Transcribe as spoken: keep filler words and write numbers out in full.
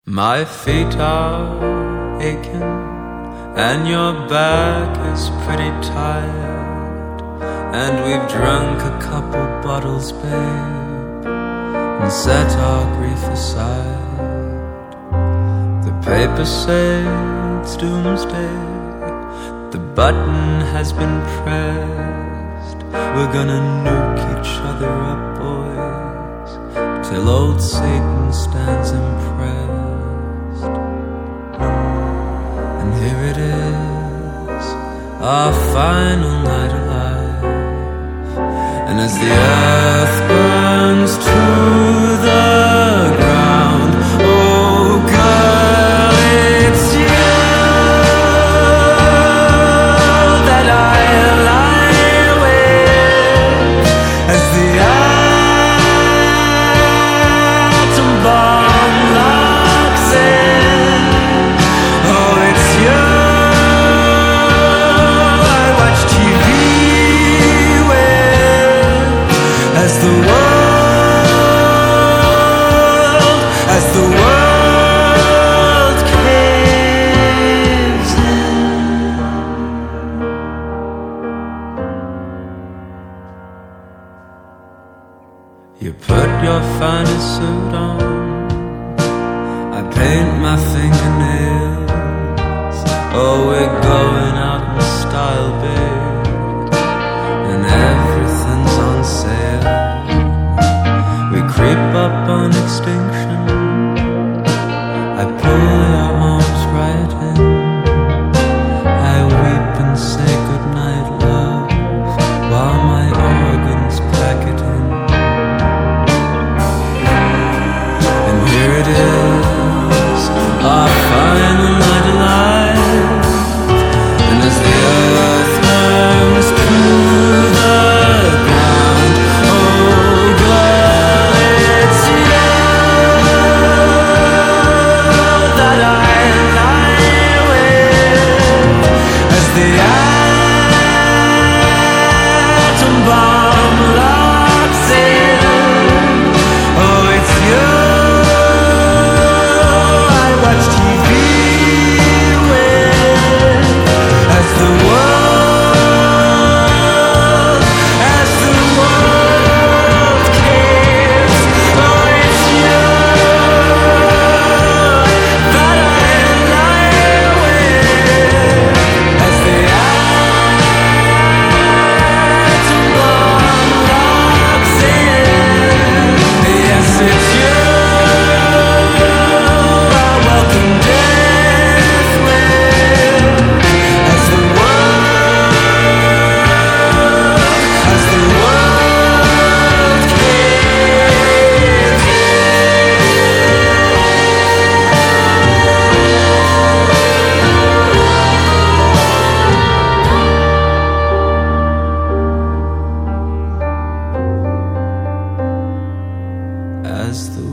My feet are aching and your back is pretty tired, and we've drunk a couple bottles, babe, and set our grief aside. The papers say it's doomsday, the button has been pressed. We're gonna nuke each other up, boys, till old Satan stands impressed. And here it is, our final night alive, and as the earth burns to the ground, oh girl, it's you that I lie with, as the atom bomb locks in. Oh, it's you I watch T V with, as the world, as the world caves in. You put your finest suit on, I paint my fingernails. Oh, we're going out in style, babe, and everything's on sale. We creep up on extinction, I pull your arms right in, I weep and say goodnight, love, while my organs pack it in. And here it is, our final night alive, and as the earth turns to the ground, oh girl, it's you that I lie with, as the atom bomb locks in. Oh, it's you I watch T V with, as the world, as the world caves. Oh, it's you that I lie with, as the atom bomb locks in. Yes, it's you I welcome death with, as the world, as the world caves in. As the